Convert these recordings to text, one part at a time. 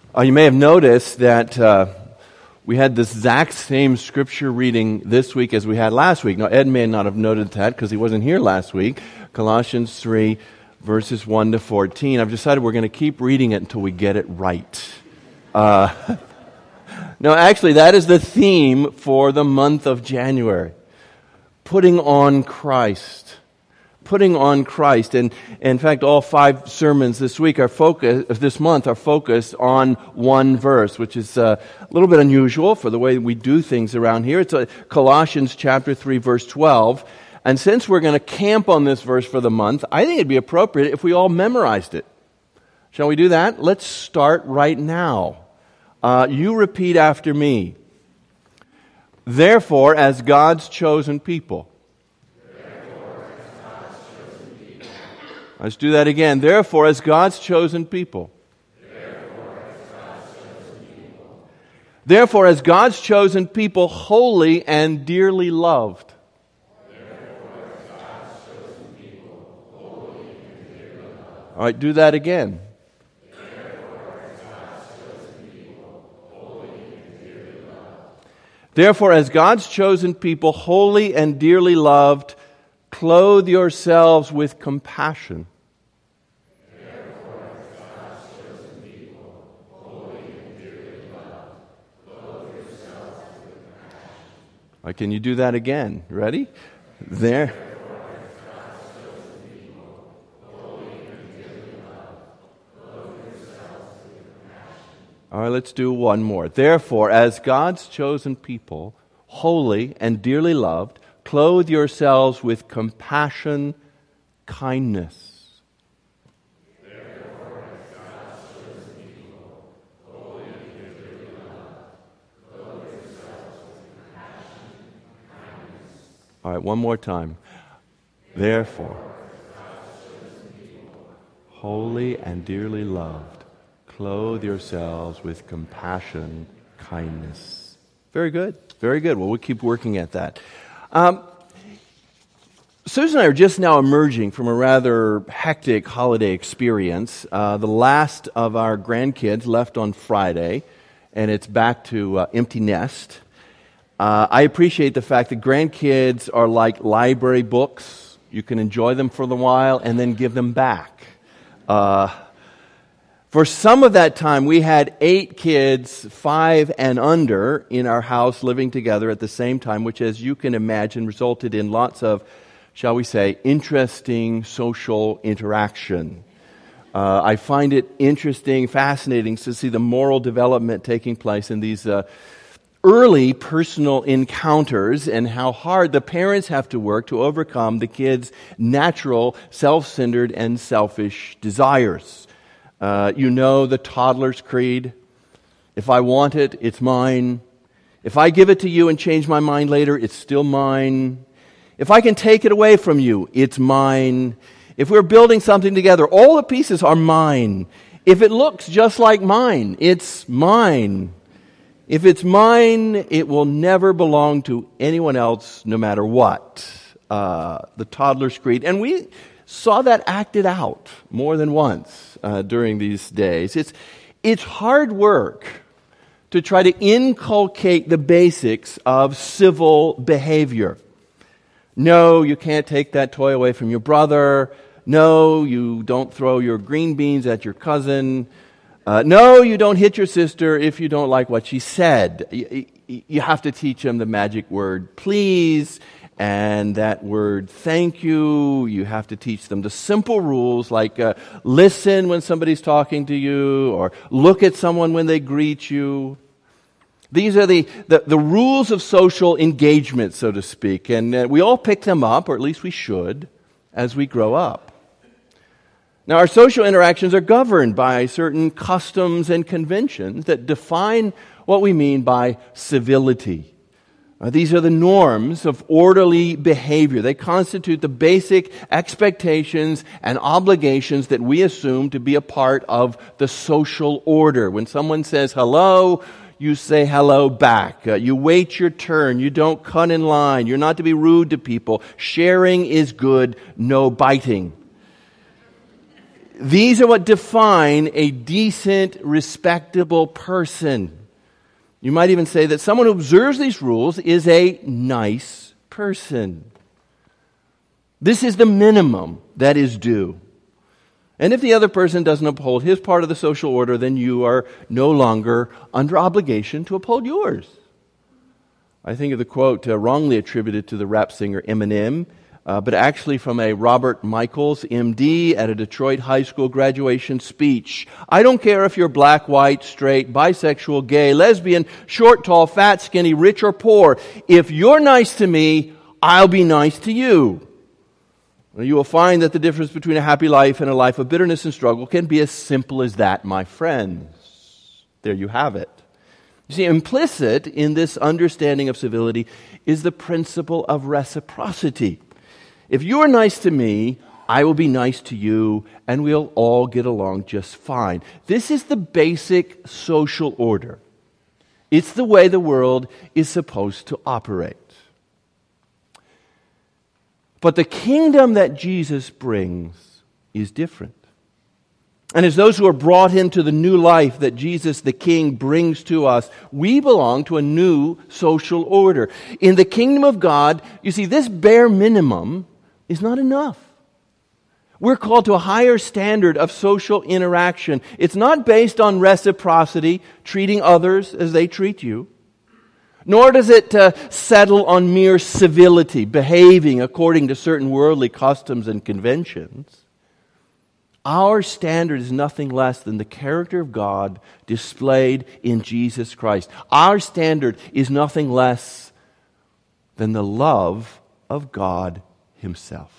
You may have noticed that we had this exact same scripture reading this week as we had last week. Now, Ed may not have noted that because he wasn't here last week. Colossians 3, verses 1 to 14. I've decided we're going to keep reading it until we get it right. No, actually, that is the theme for the month of January. Putting on Christ. Putting on Christ. And in fact, all 5 sermons this month are focused on one verse, which is a little bit unusual for the way we do things around here. It's Colossians chapter 3, verse 12. And since we're going to camp on this verse for the month, I think it'd be appropriate if we all memorized it. Shall we do that? Let's start right now. You repeat after me. Therefore, as God's chosen people. Let's do that again. Therefore, as God's chosen people. Therefore, as God's chosen people, holy and dearly loved. All right, do that again. Therefore, as God's chosen people, holy and dearly loved, clothe yourselves with compassion. All right, can you do that again? Ready? There. All right, let's do one more. Therefore, as God's chosen people, holy and dearly loved, clothe yourselves with compassion, kindness. Therefore, as God's chosen people, holy and dearly loved, clothe yourselves with compassion, kindness. All right, one more time. Therefore, as God's chosen people, holy and dearly loved, clothe yourselves with compassion, kindness. Very good. Very good. Well, we'll keep working at that. Susan and I are just now emerging from a rather hectic holiday experience. The last of our grandkids left on Friday, and it's back to empty nest. I appreciate the fact that grandkids are like library books. You can enjoy them for a while and then give them back. For some of that time, we had 8 kids, 5 and under, in our house living together at the same time, which, as you can imagine, resulted in lots of, shall we say, interesting social interaction. I find it interesting, fascinating to see the moral development taking place in these early personal encounters and how hard the parents have to work to overcome the kids' natural, self-centered, and selfish desires. You know the toddler's creed. If I want it, it's mine. If I give it to you and change my mind later, it's still mine. If I can take it away from you, it's mine. If we're building something together, all the pieces are mine. If it looks just like mine, it's mine. If it's mine, it will never belong to anyone else, no matter what. The toddler's creed. And we saw that acted out more than once during these days. It's hard work to try to inculcate the basics of civil behavior. No, you can't take that toy away from your brother. No, you don't throw your green beans at your cousin. No, you don't hit your sister if you don't like what she said. You have to teach them the magic word, please, and that word, thank you. You have to teach them the simple rules like listen when somebody's talking to you or look at someone when they greet you. These are the rules of social engagement, so to speak, and we all pick them up, or at least we should, as we grow up. Now, our social interactions are governed by certain customs and conventions that define what we mean by civility. These are the norms of orderly behavior. They constitute the basic expectations and obligations that we assume to be a part of the social order. When someone says hello, you say hello back. You wait your turn. You don't cut in line. You're not to be rude to people. Sharing is good, no biting. These are what define a decent, respectable person. You might even say that someone who observes these rules is a nice person. This is the minimum that is due. And if the other person doesn't uphold his part of the social order, then you are no longer under obligation to uphold yours. I think of the quote wrongly attributed to the rap singer Eminem, but actually from a Robert Michaels, MD, at a Detroit high school graduation speech. I don't care if you're black, white, straight, bisexual, gay, lesbian, short, tall, fat, skinny, rich, or poor. If you're nice to me, I'll be nice to you. You will find that the difference between a happy life and a life of bitterness and struggle can be as simple as that, my friends. There you have it. You see, implicit in this understanding of civility is the principle of reciprocity. If you are nice to me, I will be nice to you, and we'll all get along just fine. This is the basic social order. It's the way the world is supposed to operate. But the kingdom that Jesus brings is different. And as those who are brought into the new life that Jesus the King brings to us, we belong to a new social order. In the kingdom of God, you see, this bare minimum is not enough. We're called to a higher standard of social interaction. It's not based on reciprocity, treating others as they treat you. Nor does it settle on mere civility, behaving according to certain worldly customs and conventions. Our standard is nothing less than the character of God displayed in Jesus Christ. Our standard is nothing less than the love of God Himself.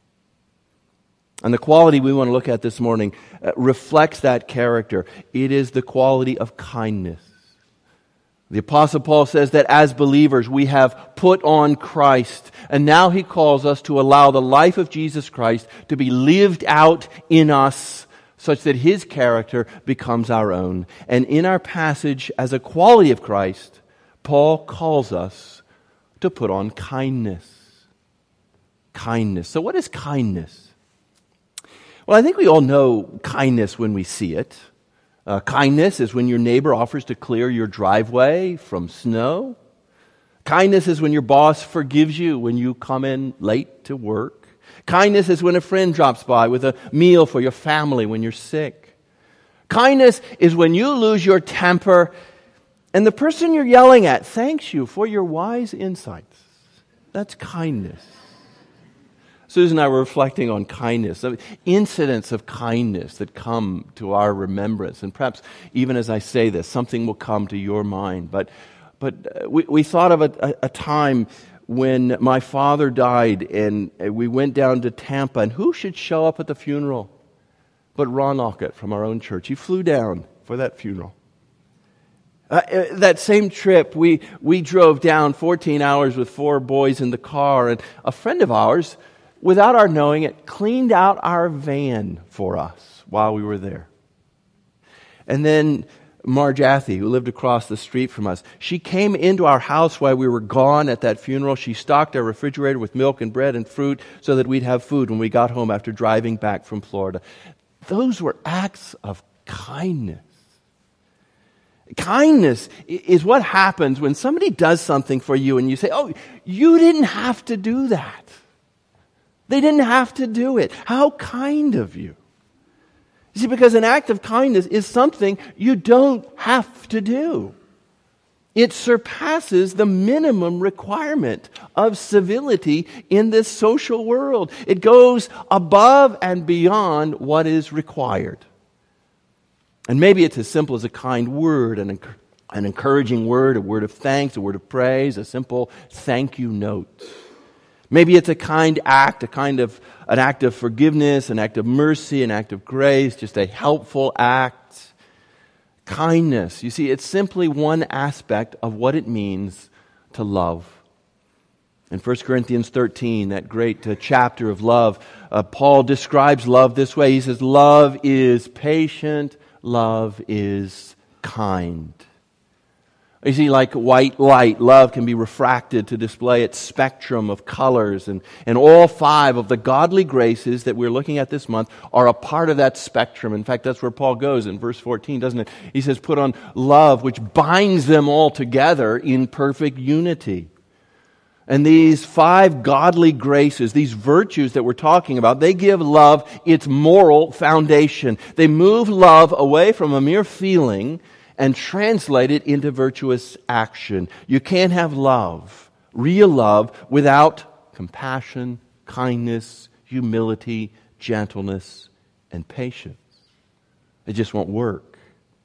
And the quality we want to look at this morning reflects that character. It is the quality of kindness. The Apostle Paul says that as believers we have put on Christ, and now he calls us to allow the life of Jesus Christ to be lived out in us such that His character becomes our own. And in our passage, as a quality of Christ, Paul calls us to put on kindness. Kindness. So what is kindness? Well, I think we all know kindness when we see it. Kindness is when your neighbor offers to clear your driveway from snow. Kindness is when your boss forgives you when you come in late to work. Kindness is when a friend drops by with a meal for your family when you're sick. Kindness is when you lose your temper and the person you're yelling at thanks you for your wise insights. That's kindness. Susan and I were reflecting on kindness, incidents of kindness that come to our remembrance. And perhaps even as I say this, something will come to your mind. But we thought of a time when my father died and we went down to Tampa. And who should show up at the funeral but Ron Lockett from our own church? He flew down for that funeral. That same trip, we drove down 14 hours with 4 boys in the car. And a friend of ours, without our knowing it, cleaned out our van for us while we were there. And then Marge Athy, who lived across the street from us, she came into our house while we were gone at that funeral. She stocked our refrigerator with milk and bread and fruit so that we'd have food when we got home after driving back from Florida. Those were acts of kindness. Kindness is what happens when somebody does something for you and you say, oh, you didn't have to do that. They didn't have to do it. How kind of you. You see, because an act of kindness is something you don't have to do. It surpasses the minimum requirement of civility in this social world. It goes above and beyond what is required. And maybe it's as simple as a kind word, an encouraging word, a word of thanks, a word of praise, a simple thank you note. Maybe it's a kind act, an act of forgiveness, an act of mercy, an act of grace, just a helpful act. Kindness, you see, it's simply one aspect of what it means to love. In 1 Corinthians 13, that great chapter of love, Paul describes love this way. He says, love is patient, love is kind. You see, like white light, love can be refracted to display its spectrum of colors. And all 5 of the godly graces that we're looking at this month are a part of that spectrum. In fact, that's where Paul goes in verse 14, doesn't it? He says, put on love, which binds them all together in perfect unity. And these 5 godly graces, these virtues that we're talking about, they give love its moral foundation. They move love away from a mere feeling and translate it into virtuous action. You can't have love, real love, without compassion, kindness, humility, gentleness, and patience. It just won't work.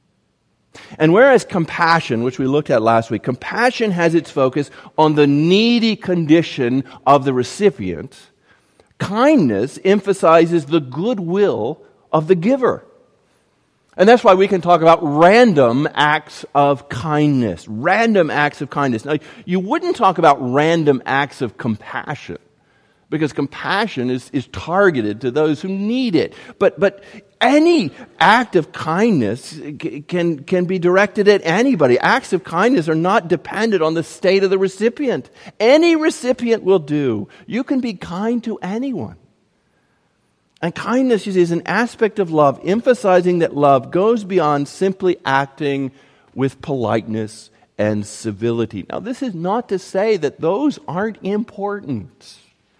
And whereas compassion, which we looked at last week, compassion has its focus on the needy condition of the recipient, kindness emphasizes the goodwill of the giver. And that's why we can talk about random acts of kindness. Random acts of kindness. Now, you wouldn't talk about random acts of compassion, because compassion is targeted to those who need it. But any act of kindness can be directed at anybody. Acts of kindness are not dependent on the state of the recipient. Any recipient will do. You can be kind to anyone. And kindness, you see, is an aspect of love, emphasizing that love goes beyond simply acting with politeness and civility. Now, this is not to say that those aren't important.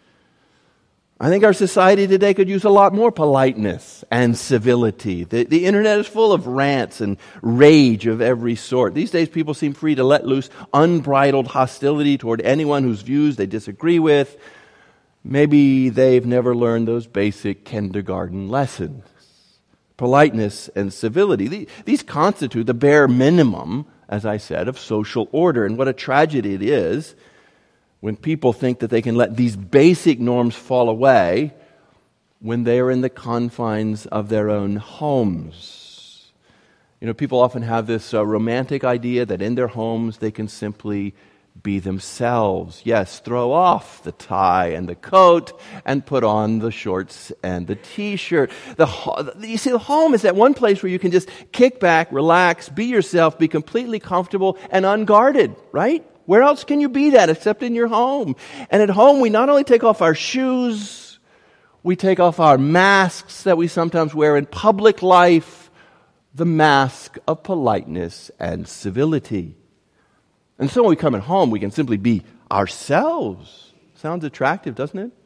I think our society today could use a lot more politeness and civility. The internet is full of rants and rage of every sort. These days, people seem free to let loose unbridled hostility toward anyone whose views they disagree with. Maybe they've never learned those basic kindergarten lessons. Politeness and civility. These constitute the bare minimum, as I said, of social order. And what a tragedy it is when people think that they can let these basic norms fall away when they are in the confines of their own homes. You know, people often have this romantic idea that in their homes they can simply be themselves. Yes, throw off the tie and the coat and put on the shorts and the t-shirt. You see, the home is that one place where you can just kick back, relax, be yourself, be completely comfortable and unguarded, right? Where else can you be that except in your home? And at home, we not only take off our shoes, we take off our masks that we sometimes wear in public life, the mask of politeness and civility. And so when we come at home, we can simply be ourselves. Sounds attractive, doesn't it?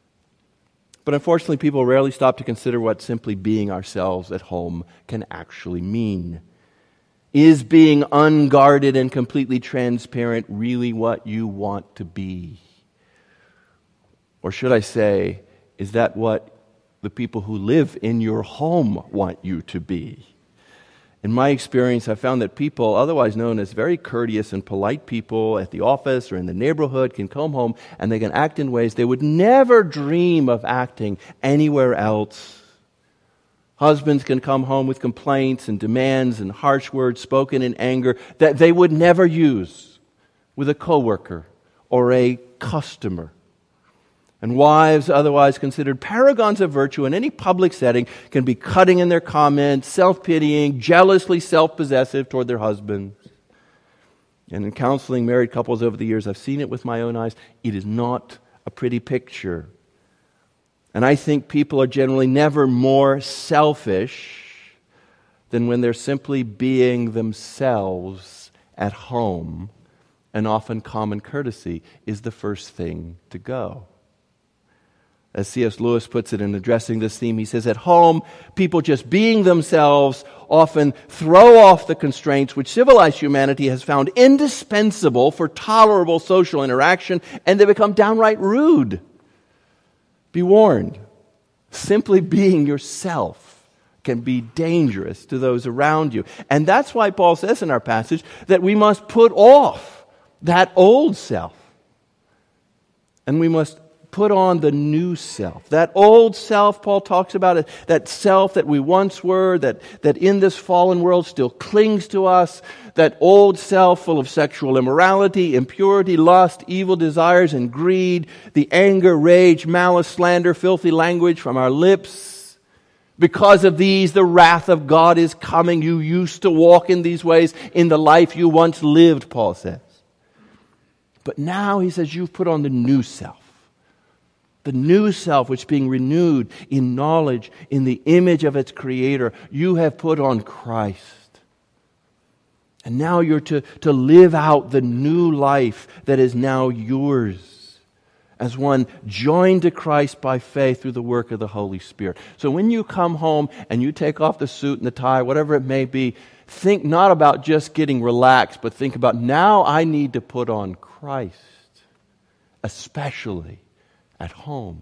But unfortunately, people rarely stop to consider what simply being ourselves at home can actually mean. Is being unguarded and completely transparent really what you want to be? Or should I say, is that what the people who live in your home want you to be? In my experience, I found that people, otherwise known as very courteous and polite people at the office or in the neighborhood, can come home and they can act in ways they would never dream of acting anywhere else. Husbands can come home with complaints and demands and harsh words spoken in anger that they would never use with a coworker or a customer. And wives, otherwise considered paragons of virtue in any public setting, can be cutting in their comments, self-pitying, jealously self-possessive toward their husbands. And in counseling married couples over the years, I've seen it with my own eyes. It is not a pretty picture. And I think people are generally never more selfish than when they're simply being themselves at home, and often common courtesy is the first thing to go. As C.S. Lewis puts it in addressing this theme, he says, at home, people just being themselves often throw off the constraints which civilized humanity has found indispensable for tolerable social interaction, and they become downright rude. Be warned, simply being yourself can be dangerous to those around you. And that's why Paul says in our passage that we must put off that old self. And we must put on the new self. That old self, Paul talks about it, that self that we once were, that in this fallen world still clings to us, that old self full of sexual immorality, impurity, lust, evil desires, and greed, the anger, rage, malice, slander, filthy language from our lips. Because of these, the wrath of God is coming. You used to walk in these ways in the life you once lived, Paul says. But now, he says, you've put on the new self. The new self, which being renewed in knowledge, in the image of its Creator, you have put on Christ. And now you're to live out the new life that is now yours as one joined to Christ by faith through the work of the Holy Spirit. So when you come home and you take off the suit and the tie, whatever it may be, think not about just getting relaxed, but think about, now I need to put on Christ, especially at home.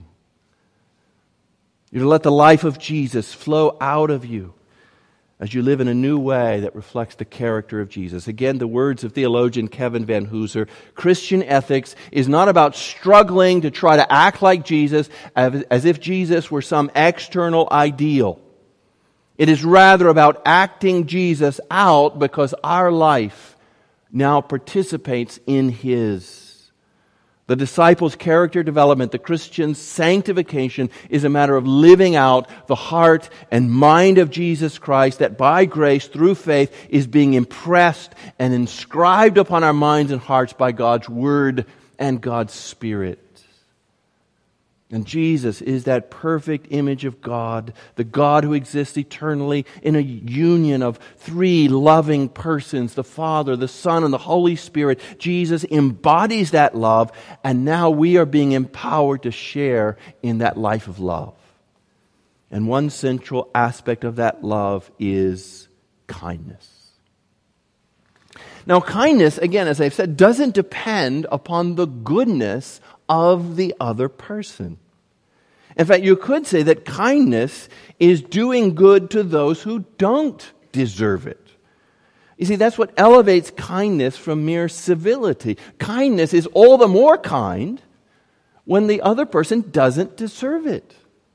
You're to let the life of Jesus flow out of you as you live in a new way that reflects the character of Jesus. Again, the words of theologian Kevin Van Hooser, Christian ethics is not about struggling to try to act like Jesus as if Jesus were some external ideal. It is rather about acting Jesus out because our life now participates in His. The disciples' character development, the Christian's sanctification, is a matter of living out the heart and mind of Jesus Christ that by grace, through faith, is being impressed and inscribed upon our minds and hearts by God's Word and God's Spirit. And Jesus is that perfect image of God, the God who exists eternally in a union of three loving persons, the Father, the Son, and the Holy Spirit. Jesus embodies that love, and now we are being empowered to share in that life of love. And one central aspect of that love is kindness. Now, kindness, again, as I've said, doesn't depend upon the goodness of the other person. In fact, you could say that kindness is doing good to those who don't deserve it. You see, that's what elevates kindness from mere civility. Kindness is all the more kind when the other person doesn't deserve it.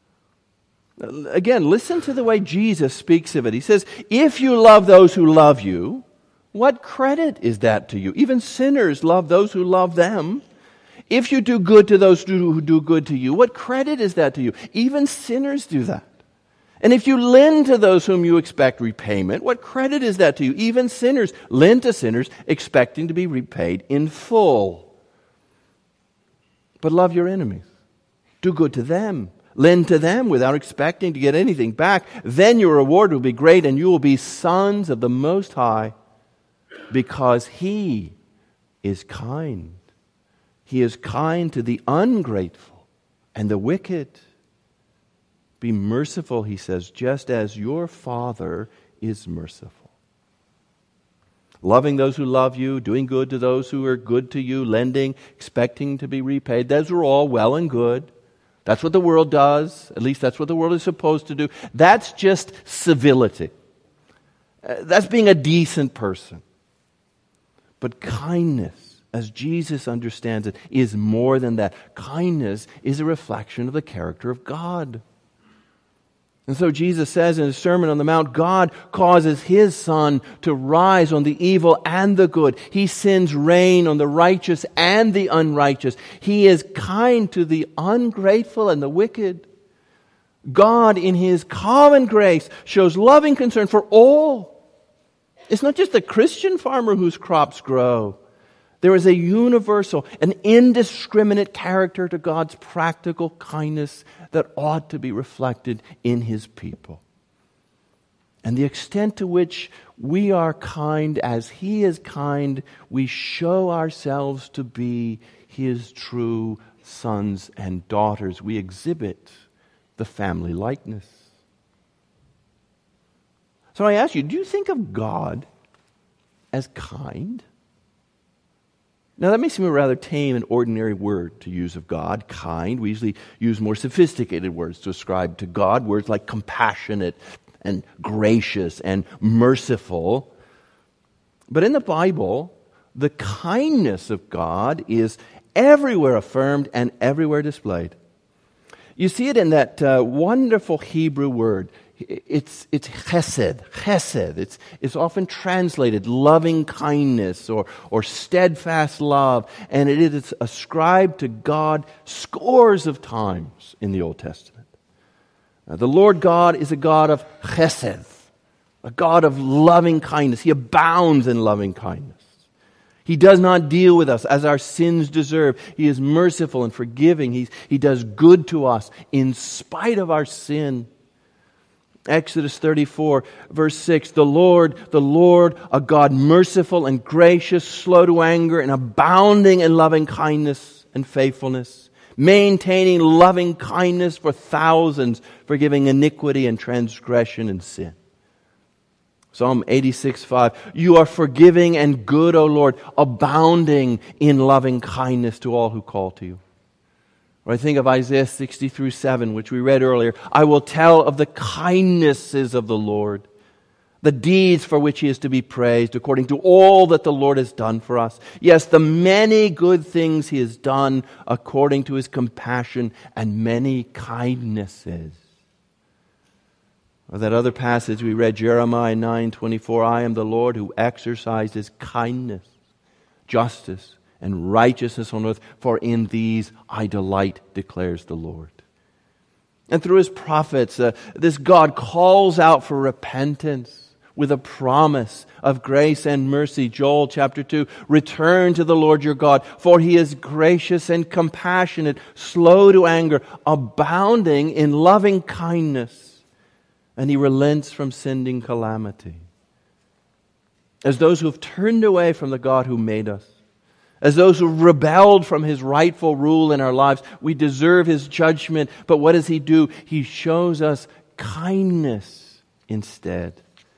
Again, listen to the way Jesus speaks of it. He says, if you love those who love you, what credit is that to you? Even sinners love those who love them. If you do good to those who do good to you, what credit is that to you? Even sinners do that. And if you lend to those whom you expect repayment, what credit is that to you? Even sinners lend to sinners expecting to be repaid in full. But love your enemies. Do good to them. Lend to them without expecting to get anything back. Then your reward will be great and you will be sons of the Most High because He is kind. He is kind to the ungrateful and the wicked. Be merciful, He says, just as your Father is merciful. Loving those who love you, doing good to those who are good to you, lending, expecting to be repaid, those are all well and good. That's what the world does. At least that's what the world is supposed to do. That's just civility. That's being a decent person. But kindness, as Jesus understands it, is more than that. Kindness is a reflection of the character of God. And so Jesus says in His Sermon on the Mount, God causes His sun to rise on the evil and the good. He sends rain on the righteous and the unrighteous. He is kind to the ungrateful and the wicked. God, in His common grace, shows loving concern for all. It's not just the Christian farmer whose crops grow. There is a universal, an indiscriminate character to God's practical kindness that ought to be reflected in His people. And the extent to which we are kind as He is kind, we show ourselves to be His true sons and daughters. We exhibit the family likeness. So I ask you, do you think of God as kind? Now, that may seem a rather tame and ordinary word to use of God, kind. We usually use more sophisticated words to ascribe to God, words like compassionate and gracious and merciful. But in the Bible, the kindness of God is everywhere affirmed and everywhere displayed. You see it in that wonderful Hebrew word. It's chesed. Chesed. It's often translated loving kindness or steadfast love. And it is ascribed to God scores of times in the Old Testament. The Lord God is a God of chesed, a God of loving kindness. He abounds in loving kindness. He does not deal with us as our sins deserve. He is merciful and forgiving. He does good to us in spite of our sin. Exodus 34, verse 6, the Lord, a God merciful and gracious, slow to anger, and abounding in loving kindness and faithfulness, maintaining loving kindness for thousands, forgiving iniquity and transgression and sin. Psalm 86:5, you are forgiving and good, O Lord, abounding in loving kindness to all who call to you. Or I think of Isaiah 60:7, which we read earlier. I will tell of the kindnesses of the Lord, the deeds for which He is to be praised, according to all that the Lord has done for us. Yes, the many good things He has done according to His compassion and many kindnesses. Or that other passage we read, Jeremiah 9:24, I am the Lord who exercises kindness, justice, and righteousness on earth, for in these I delight, declares the Lord. And through His prophets, this God calls out for repentance with a promise of grace and mercy. Joel chapter 2, return to the Lord your God, for He is gracious and compassionate, slow to anger, abounding in loving kindness, and He relents from sending calamity. As those who have turned away from the God who made us, as those who rebelled from His rightful rule in our lives, we deserve His judgment. But what does He do? He shows us kindness instead.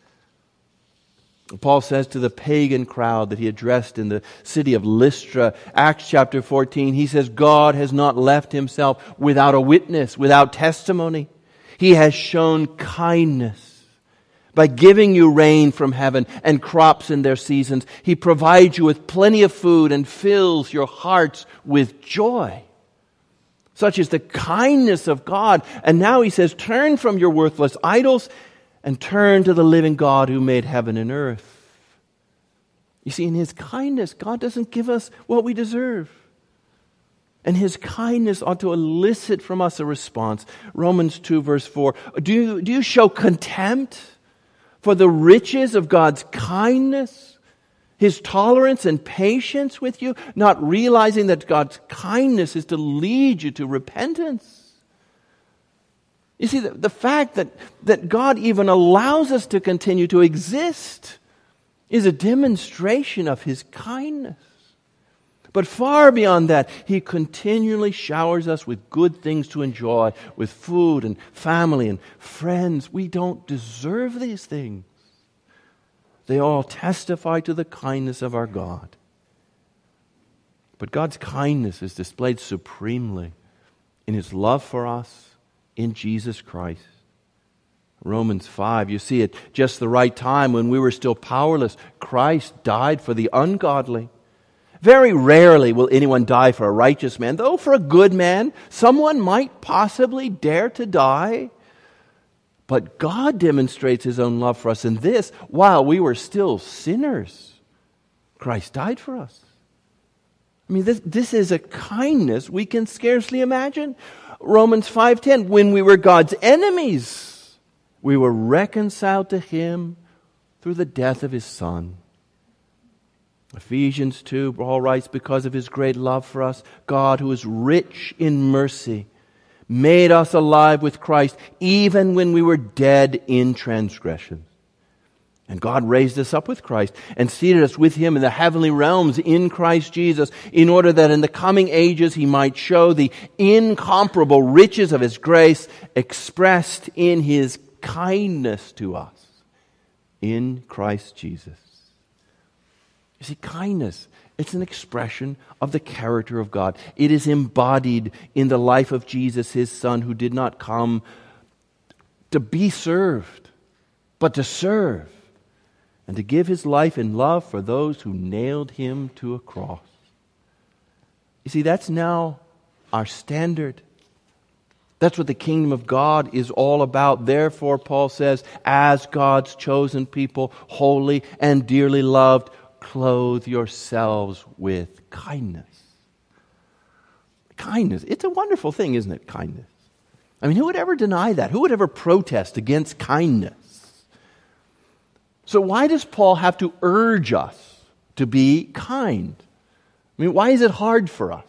Paul says to the pagan crowd that he addressed in the city of Lystra, Acts chapter 14, he says, God has not left Himself without a witness, without testimony. He has shown kindness. By giving you rain from heaven and crops in their seasons, He provides you with plenty of food and fills your hearts with joy. Such is the kindness of God. And now He says, turn from your worthless idols and turn to the living God who made heaven and earth. You see, in His kindness, God doesn't give us what we deserve. And His kindness ought to elicit from us a response. Romans 2 verse 4, do you show contempt for the riches of God's kindness, His tolerance and patience with you, not realizing that God's kindness is to lead you to repentance? You see, the fact that God even allows us to continue to exist is a demonstration of His kindness. But far beyond that, He continually showers us with good things to enjoy, with food and family and friends. We don't deserve these things. They all testify to the kindness of our God. But God's kindness is displayed supremely in His love for us in Jesus Christ. Romans 5, you see, at just the right time when we were still powerless, Christ died for the ungodly. Very rarely will anyone die for a righteous man, though for a good man, someone might possibly dare to die. But God demonstrates His own love for us in this: while we were still sinners, Christ died for us. I mean, this is a kindness we can scarcely imagine. Romans 5:10, when we were God's enemies, we were reconciled to Him through the death of His Son. Ephesians 2, Paul writes, because of His great love for us, God, who is rich in mercy, made us alive with Christ even when we were dead in transgressions. And God raised us up with Christ and seated us with Him in the heavenly realms in Christ Jesus, in order that in the coming ages He might show the incomparable riches of His grace expressed in His kindness to us in Christ Jesus. You see, kindness, it's an expression of the character of God. It is embodied in the life of Jesus, His Son, who did not come to be served, but to serve and to give His life in love for those who nailed Him to a cross. You see, that's now our standard. That's what the kingdom of God is all about. Therefore, Paul says, as God's chosen people, holy and dearly loved, clothe yourselves with kindness. Kindness. It's a wonderful thing, isn't it? Kindness. I mean, who would ever deny that? Who would ever protest against kindness? So why does Paul have to urge us to be kind? I mean, why is it hard for us?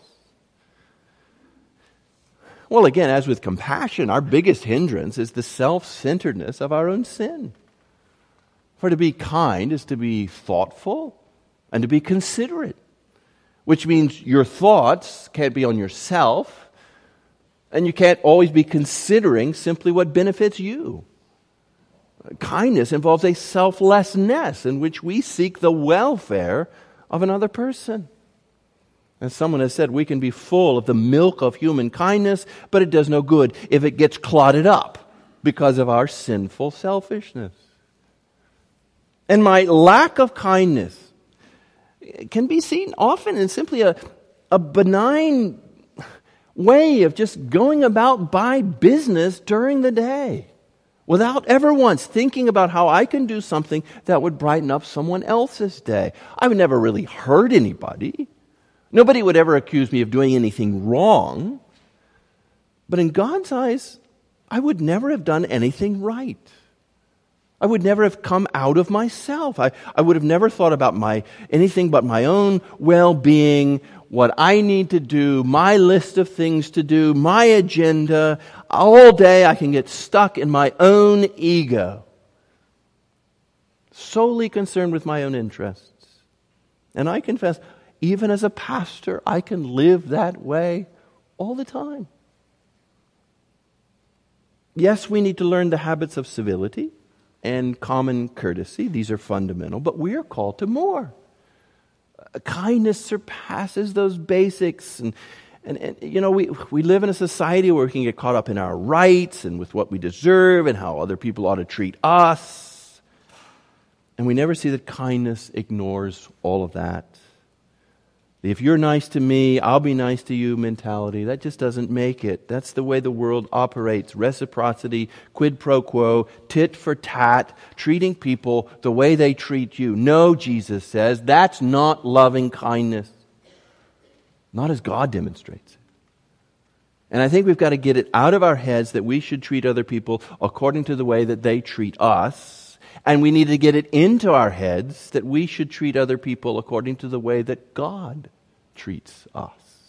Well, again, as with compassion, our biggest hindrance is the self-centeredness of our own sin. For to be kind is to be thoughtful and to be considerate, which means your thoughts can't be on yourself, and you can't always be considering simply what benefits you. Kindness involves a selflessness in which we seek the welfare of another person. As someone has said, we can be full of the milk of human kindness, but it does no good if it gets clotted up because of our sinful selfishness. And my lack of kindness can be seen often in simply a benign way of just going about my business during the day without ever once thinking about how I can do something that would brighten up someone else's day. I would never really hurt anybody. Nobody would ever accuse me of doing anything wrong. But in God's eyes, I would never have done anything right. I would never have come out of myself. I would have never thought about anything but my own well-being, what I need to do, my list of things to do, my agenda. All day I can get stuck in my own ego, solely concerned with my own interests. And I confess, even as a pastor, I can live that way all the time. Yes, we need to learn the habits of civility and common courtesy. These are fundamental, but we are called to more. Kindness surpasses those basics. And you know, we live in a society where we can get caught up in our rights and with what we deserve and how other people ought to treat us. And we never see that kindness ignores all of that. If you're nice to me, I'll be nice to you mentality. That just doesn't make it. That's the way the world operates. Reciprocity, quid pro quo, tit for tat, treating people the way they treat you. No, Jesus says, that's not loving kindness. Not as God demonstrates it. And I think we've got to get it out of our heads that we should treat other people according to the way that they treat us. And we need to get it into our heads that we should treat other people according to the way that God treats us.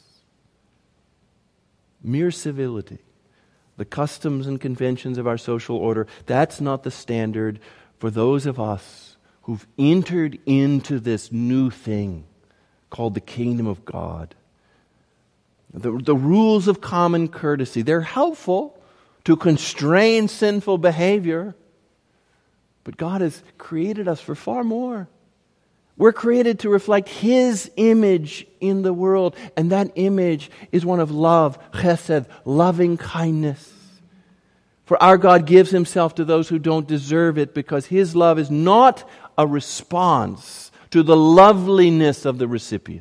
Mere civility, the customs and conventions of our social order, that's not the standard for those of us who've entered into this new thing called the kingdom of God. The rules of common courtesy, they're helpful to constrain sinful behavior. But God has created us for far more. We're created to reflect His image in the world. And that image is one of love, chesed, loving kindness. For our God gives Himself to those who don't deserve it because His love is not a response to the loveliness of the recipient.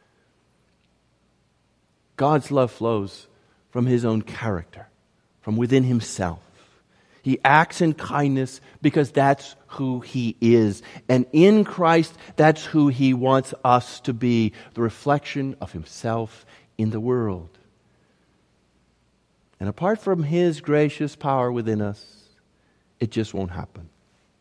God's love flows from His own character, from within Himself. He acts in kindness because that's who He is. And in Christ, that's who He wants us to be, the reflection of Himself in the world. And apart from His gracious power within us, it just won't happen.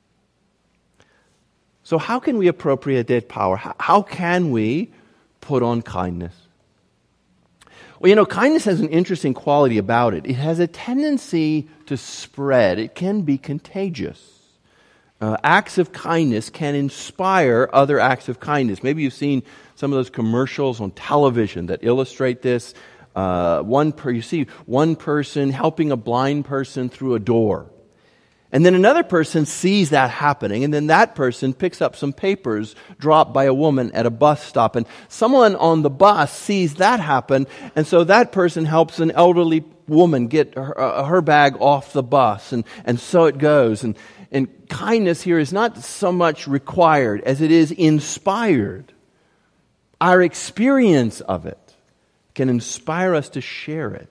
So how can we appropriate that power? How can we put on kindness? Well, you know, kindness has an interesting quality about it. It has a tendency to spread. It can be contagious. Acts of kindness can inspire other acts of kindness. Maybe you've seen some of those commercials on television that illustrate this. You see one person helping a blind person through a door. And then another person sees that happening, and then that person picks up some papers dropped by a woman at a bus stop. And someone on the bus sees that happen, and so that person helps an elderly woman get her bag off the bus. And so it goes. And kindness here is not so much required as it is inspired. Our experience of it can inspire us to share it.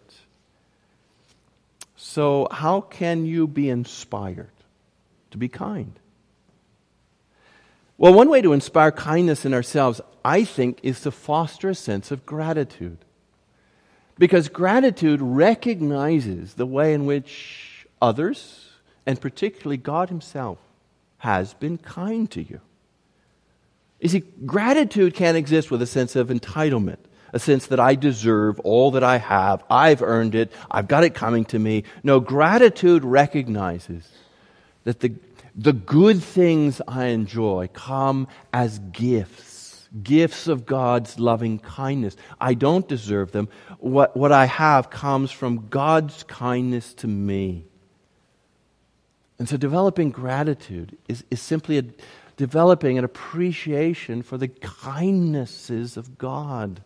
So how can you be inspired to be kind? Well, one way to inspire kindness in ourselves, I think, is to foster a sense of gratitude. Because gratitude recognizes the way in which others, and particularly God Himself, has been kind to you. You see, gratitude can't exist with a sense of entitlement, a sense that I deserve all that I have, I've earned it, I've got it coming to me. No, gratitude recognizes that the good things I enjoy come as gifts of God's loving kindness. I don't deserve them. What I have comes from God's kindness to me. And so developing gratitude is simply developing an appreciation for the kindnesses of God.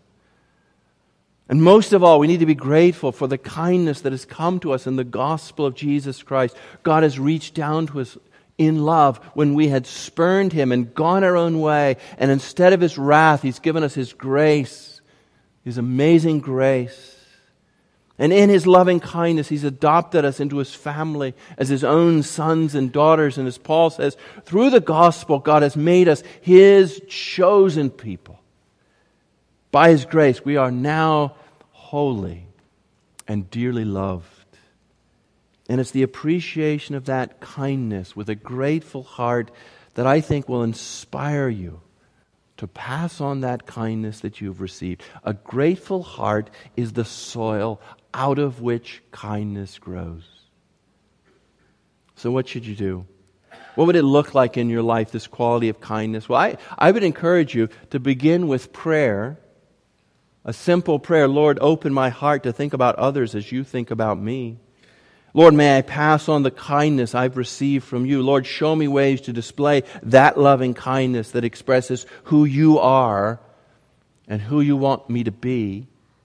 And most of all, we need to be grateful for the kindness that has come to us in the gospel of Jesus Christ. God has reached down to us in love when we had spurned Him and gone our own way. And instead of His wrath, He's given us His grace, His amazing grace. And in His loving kindness, He's adopted us into His family as His own sons and daughters. And as Paul says, through the gospel, God has made us His chosen people. By His grace, we are now holy and dearly loved. And it's the appreciation of that kindness with a grateful heart that I think will inspire you to pass on that kindness that you've received. A grateful heart is the soil out of which kindness grows. So what should you do? What would it look like in your life, this quality of kindness? Well, I would encourage you to begin with prayer. A simple prayer. Lord, open my heart to think about others as you think about me. Lord, may I pass on the kindness I've received from you. Lord, show me ways to display that loving kindness that expresses who you are and who you want me to be.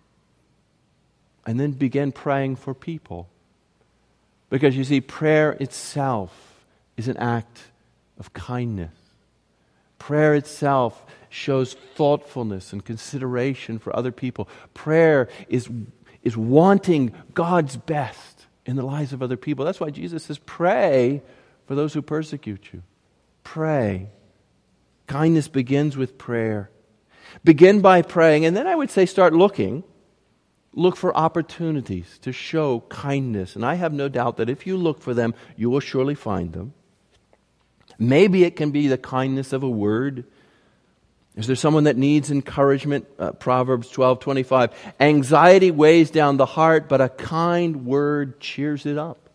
And then begin praying for people. Because you see, prayer itself is an act of kindness. Prayer itself shows thoughtfulness and consideration for other people. Prayer is wanting God's best in the lives of other people. That's why Jesus says, pray for those who persecute you. Pray. Kindness begins with prayer. Begin by praying, and then I would say start looking. Look for opportunities to show kindness. And I have no doubt that if you look for them, you will surely find them. Maybe it can be the kindness of a word. Is there someone that needs encouragement? Proverbs 12:25. Anxiety weighs down the heart, but a kind word cheers it up.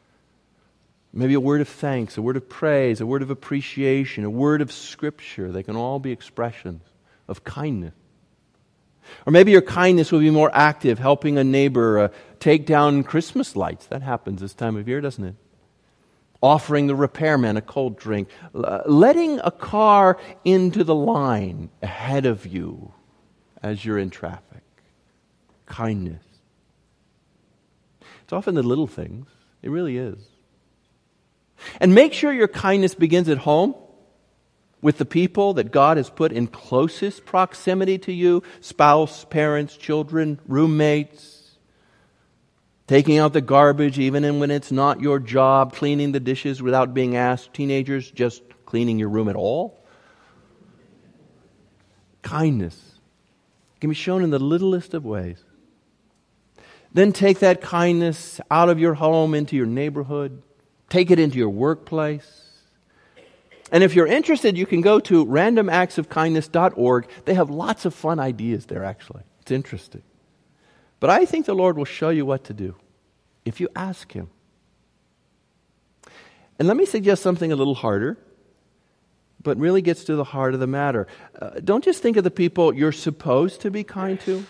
Maybe a word of thanks, a word of praise, a word of appreciation, a word of scripture. They can all be expressions of kindness. Or maybe your kindness will be more active, helping a neighbor take down Christmas lights. That happens this time of year, doesn't it? Offering the repairman a cold drink. Letting a car into the line ahead of you as you're in traffic. Kindness. It's often the little things. It really is. And make sure your kindness begins at home with the people that God has put in closest proximity to you. Spouse, parents, children, roommates. Taking out the garbage even when it's not your job. Cleaning the dishes without being asked. Teenagers, just cleaning your room at all. Kindness can be shown in the littlest of ways. Then take that kindness out of your home into your neighborhood. Take it into your workplace. And if you're interested, you can go to randomactsofkindness.org. They have lots of fun ideas there, actually. It's interesting. But I think the Lord will show you what to do if you ask Him. And let me suggest something a little harder, but really gets to the heart of the matter. Don't just think of the people you're supposed to be kind to.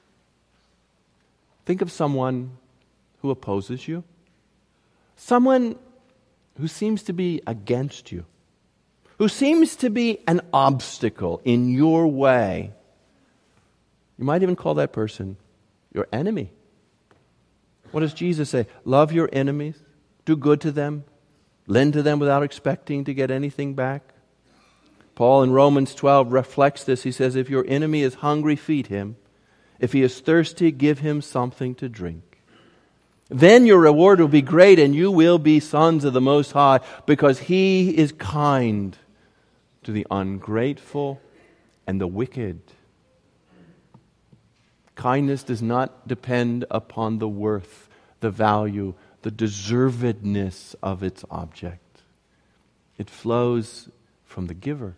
Think of someone who opposes you. Someone who seems to be against you. Who seems to be an obstacle in your way. You might even call that person your enemy. What does Jesus say? Love your enemies. Do good to them. Lend to them without expecting to get anything back. Paul in Romans 12 reflects this. He says, if your enemy is hungry, feed him. If he is thirsty, give him something to drink. Then your reward will be great and you will be sons of the Most High because He is kind to the ungrateful and the wicked. kindness does not depend upon the worth, the value, the deservedness of its object. It flows from the giver.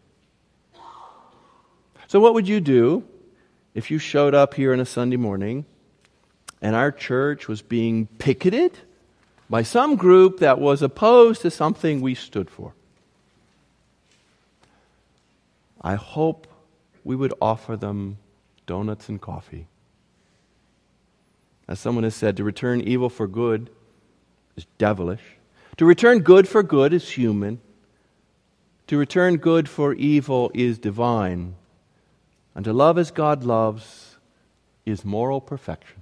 So what would you do if you showed up here on a Sunday morning and our church was being picketed by some group that was opposed to something we stood for? I hope we would offer them donuts and coffee. As someone has said, to return evil for good is devilish. To return good for good is human. To return good for evil is divine. And to love as God loves is moral perfection.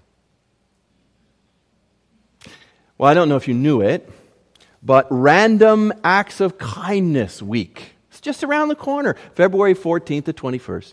Well, I don't know if you knew it, but Random Acts of Kindness Week. It's just around the corner, February 14th to 21st.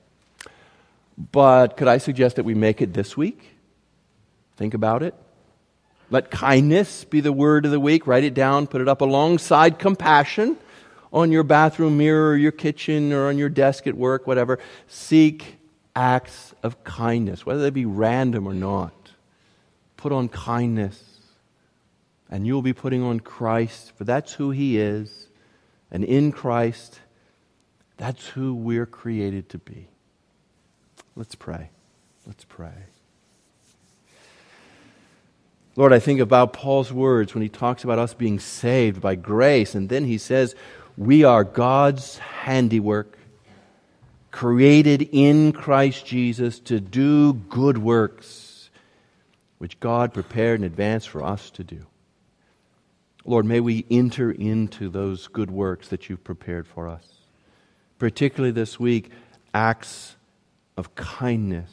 But could I suggest that we make it this week? Think about it. Let kindness be the word of the week. Write it down, put it up alongside compassion on your bathroom mirror or your kitchen or on your desk at work, whatever. Seek acts of kindness, whether they be random or not. Put on kindness, and you'll be putting on Christ, for that's who He is. And in Christ, that's who we're created to be. Let's pray. Let's pray. Lord, I think about Paul's words when he talks about us being saved by grace, and then he says, we are God's handiwork, created in Christ Jesus to do good works, which God prepared in advance for us to do. Lord, may we enter into those good works that you've prepared for us. Particularly this week, acts of kindness.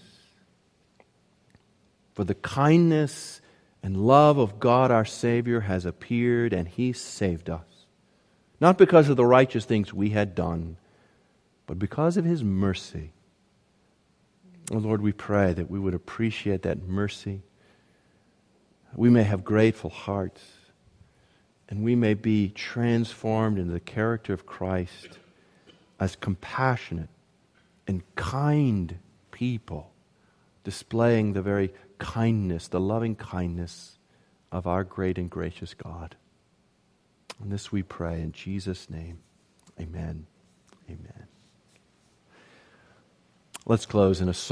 For the kindness and love of God our Savior has appeared, and He saved us. Not because of the righteous things we had done, but because of His mercy. Oh Lord, we pray that we would appreciate that mercy. We may have grateful hearts, and we may be transformed into the character of Christ as compassionate and kind people, displaying the very kindness, the loving kindness of our great and gracious God. And this we pray in Jesus' name. Amen. Amen. Let's close in a song.